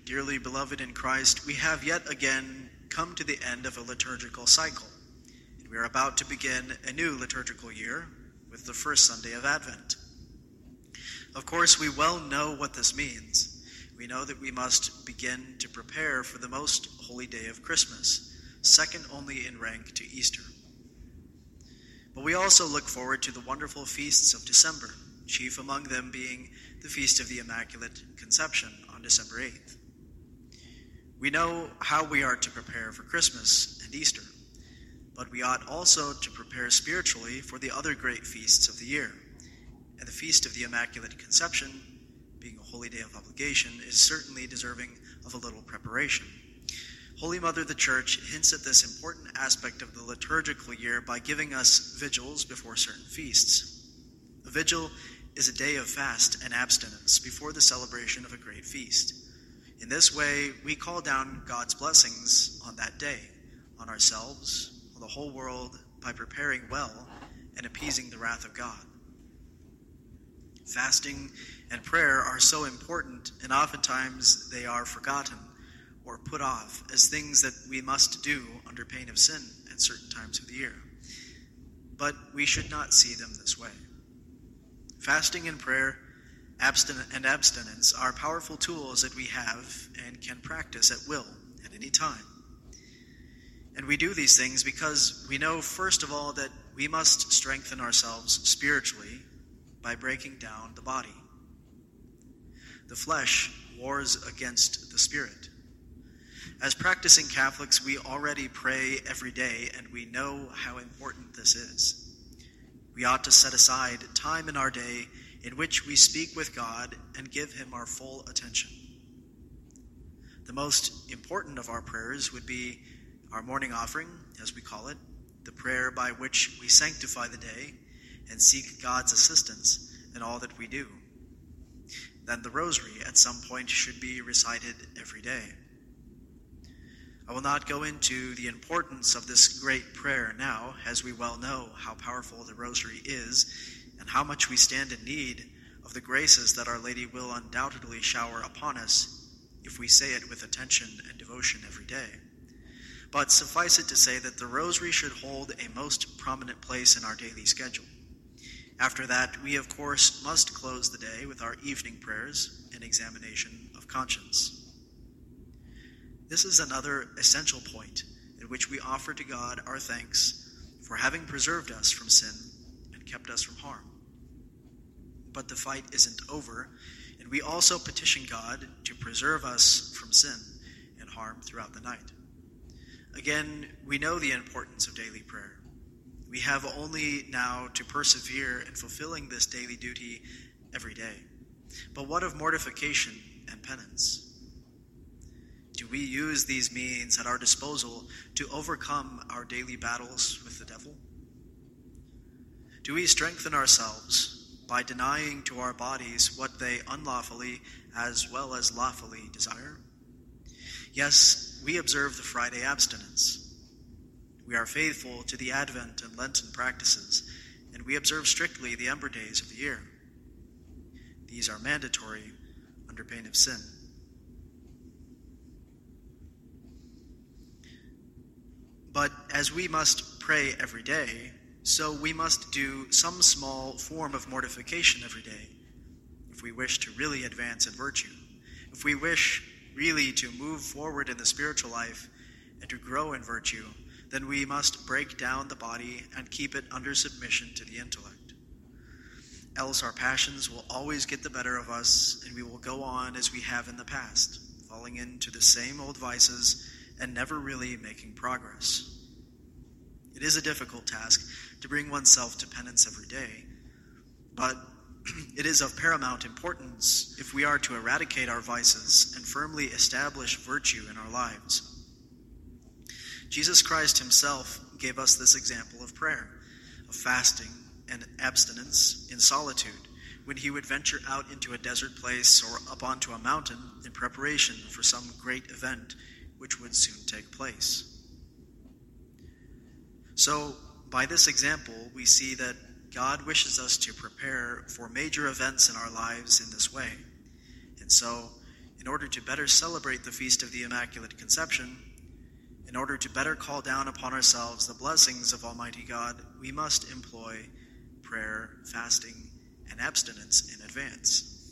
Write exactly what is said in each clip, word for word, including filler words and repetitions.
dearly beloved in Christ, we have yet again come to the end of a liturgical cycle, and we are about to begin a new liturgical year with the first Sunday of Advent. Of course, we well know what this means. We know that we must begin to prepare for the most holy day of Christmas, second only in rank to Easter. But we also look forward to the wonderful feasts of December, chief among them being the Feast of the Immaculate Conception on December eighth. We know how we are to prepare for Christmas and Easter, but we ought also to prepare spiritually for the other great feasts of the year. And the Feast of the Immaculate Conception, being a holy day of obligation, is certainly deserving of a little preparation. Holy Mother the Church hints at this important aspect of the liturgical year by giving us vigils before certain feasts. A vigil is a day of fast and abstinence before the celebration of a great feast. In this way, we call down God's blessings on that day, on ourselves, on the whole world, by preparing well and appeasing the wrath of God. Fasting and prayer are so important, and oftentimes they are forgotten or put off as things that we must do under pain of sin at certain times of the year. But we should not see them this way. Fasting and prayer abstin- and abstinence are powerful tools that we have and can practice at will at any time. And we do these things because we know, first of all, that we must strengthen ourselves spiritually by breaking down the body. The flesh wars against the spirit. As practicing Catholics, we already pray every day, and we know how important this is. We ought to set aside time in our day in which we speak with God and give him our full attention. The most important of our prayers would be our morning offering, as we call it, the prayer by which we sanctify the day and seek God's assistance in all that we do. Then the rosary at some point should be recited every day. I will not go into the importance of this great prayer now, as we well know how powerful the rosary is and how much we stand in need of the graces that Our Lady will undoubtedly shower upon us if we say it with attention and devotion every day. But suffice it to say that the rosary should hold a most prominent place in our daily schedule. After that, we of course must close the day with our evening prayers and examination of conscience. This is another essential point in which we offer to God our thanks for having preserved us from sin and kept us from harm. But the fight isn't over, and we also petition God to preserve us from sin and harm throughout the night. Again, we know the importance of daily prayer. We have only now to persevere in fulfilling this daily duty every day. But what of mortification and penance? Do we use these means at our disposal to overcome our daily battles with the devil? Do we strengthen ourselves by denying to our bodies what they unlawfully as well as lawfully desire? Yes, we observe the Friday abstinence. We are faithful to the Advent and Lenten practices, and we observe strictly the Ember Days of the year. These are mandatory under pain of sin. But as we must pray every day, so we must do some small form of mortification every day if we wish to really advance in virtue, if we wish really to move forward in the spiritual life and to grow in virtue, then we must break down the body and keep it under submission to the intellect. Else our passions will always get the better of us, and we will go on as we have in the past, falling into the same old vices and never really making progress. It is a difficult task to bring oneself to penance every day, but it is of paramount importance if we are to eradicate our vices and firmly establish virtue in our lives. Jesus Christ himself gave us this example of prayer, of fasting and abstinence in solitude, when he would venture out into a desert place or up onto a mountain in preparation for some great event which would soon take place. So, by this example, we see that God wishes us to prepare for major events in our lives in this way. And so, In order to better celebrate the Feast of the Immaculate Conception, in order to better call down upon ourselves the blessings of Almighty God, we must employ prayer, fasting, and abstinence in advance.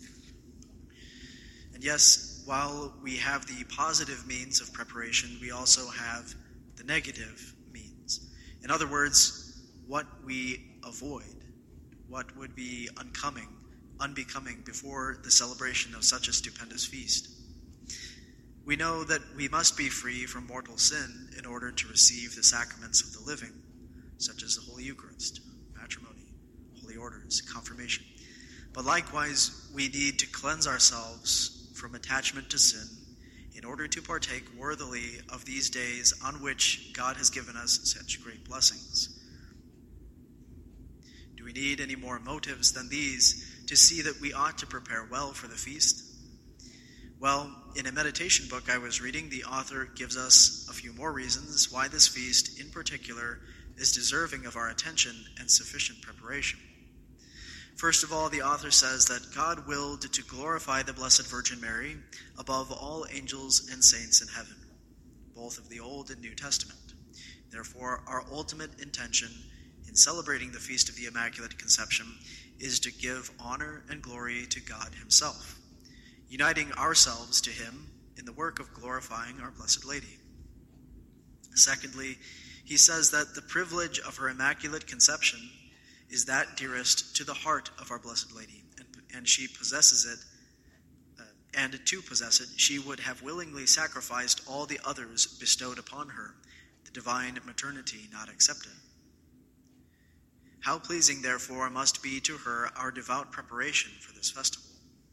And yes, while we have the positive means of preparation, we also have the negative means. In other words, what we avoid, what would be uncoming, unbecoming before the celebration of such a stupendous feast. We know that we must be free from mortal sin in order to receive the sacraments of the living, such as the Holy Eucharist, matrimony, holy orders, confirmation. But likewise, we need to cleanse ourselves from attachment to sin in order to partake worthily of these days on which God has given us such great blessings. Do we need any more motives than these to see that we ought to prepare well for the feast? Well, in a meditation book I was reading, the author gives us a few more reasons why this feast in particular is deserving of our attention and sufficient preparation. First of all, the author says that God willed to glorify the Blessed Virgin Mary above all angels and saints in heaven, both of the Old and New Testament. Therefore, our ultimate intention in celebrating the Feast of the Immaculate Conception is to give honor and glory to God himself, uniting ourselves to him in the work of glorifying our Blessed Lady. Secondly, he says that the privilege of her Immaculate Conception is that dearest to the heart of our Blessed Lady, and, and she possesses it, uh, and to possess it, she would have willingly sacrificed all the others bestowed upon her, the divine maternity not accepted. How pleasing, therefore, must be to her our devout preparation for this festival.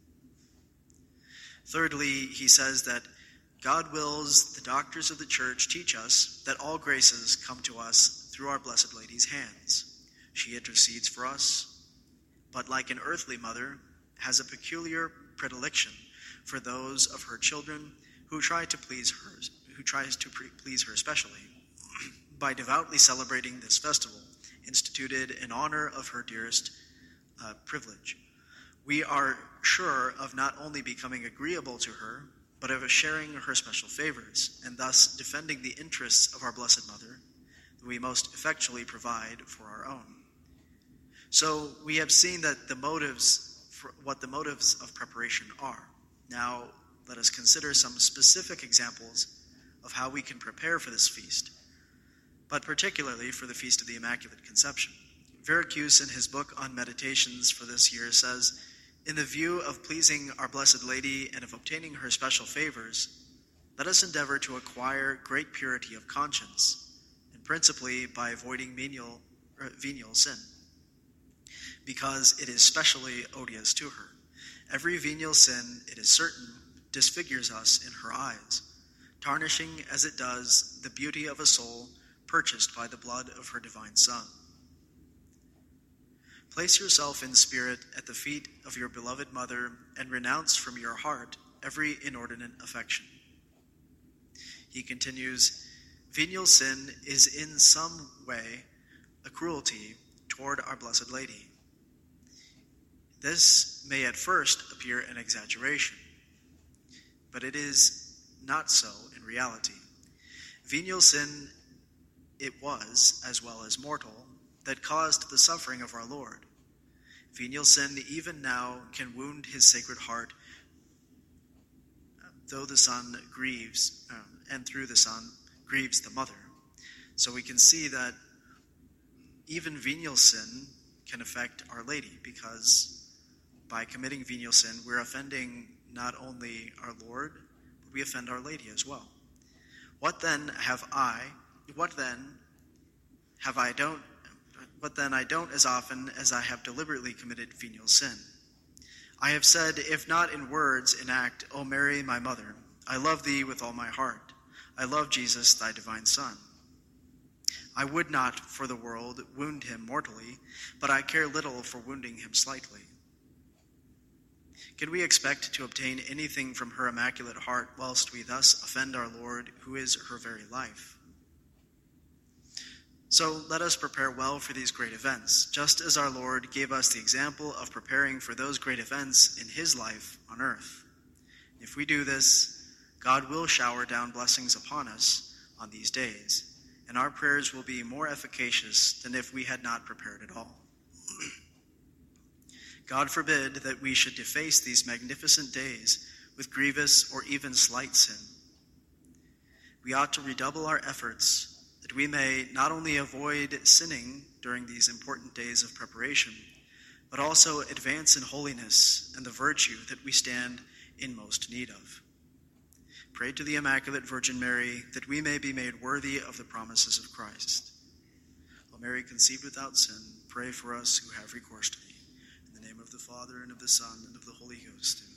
Thirdly, he says that God wills the doctors of the Church teach us that all graces come to us through our Blessed Lady's hands. She intercedes for us, but like an earthly mother, has a peculiar predilection for those of her children who try to please her, who tries to pre- please her especially, by devoutly celebrating this festival, instituted in honor of her dearest uh, privilege. We are sure of not only becoming agreeable to her, but of sharing her special favors, and thus defending the interests of our Blessed Mother, that we most effectually provide for our own. So we have seen that the motives, for what the motives of preparation are. Now let us consider some specific examples of how we can prepare for this feast, but particularly for the Feast of the Immaculate Conception. Veracruz, in his book on meditations for this year, says, in the view of pleasing our Blessed Lady and of obtaining her special favors, let us endeavor to acquire great purity of conscience, and principally by avoiding venial, or venial sin, because it is specially odious to her. Every venial sin, it is certain, disfigures us in her eyes, tarnishing as it does the beauty of a soul purchased by the blood of her divine Son. Place yourself in spirit at the feet of your beloved Mother and renounce from your heart every inordinate affection. He continues, venial sin is in some way a cruelty toward our Blessed Lady. This may at first appear an exaggeration, but it is not so in reality. Venial sin it was, as well as mortal, that caused the suffering of our Lord. Venial sin even now can wound his sacred heart, though the Son grieves, um, and through the Son grieves the Mother. So we can see that even venial sin can affect Our Lady, because by committing venial sin, we're offending not only our Lord, but we offend Our Lady as well. What then have I, what then have I don't, what then I don't as often as I have deliberately committed venial sin? I have said, if not in words, in act, O Mary, my mother, I love thee with all my heart. I love Jesus, thy divine Son. I would not, for the world, wound him mortally, but I care little for wounding him slightly. Can we expect to obtain anything from her immaculate heart whilst we thus offend our Lord, who is her very life? So let us prepare well for these great events, just as our Lord gave us the example of preparing for those great events in his life on earth. If we do this, God will shower down blessings upon us on these days, and our prayers will be more efficacious than if we had not prepared at all. God forbid that we should deface these magnificent days with grievous or even slight sin. We ought to redouble our efforts that we may not only avoid sinning during these important days of preparation, but also advance in holiness and the virtue that we stand in most need of. Pray to the Immaculate Virgin Mary that we may be made worthy of the promises of Christ. O Mary, conceived without sin, pray for us who have recourse to thee. In the name of the Father, and of the Son, and of the Holy Ghost.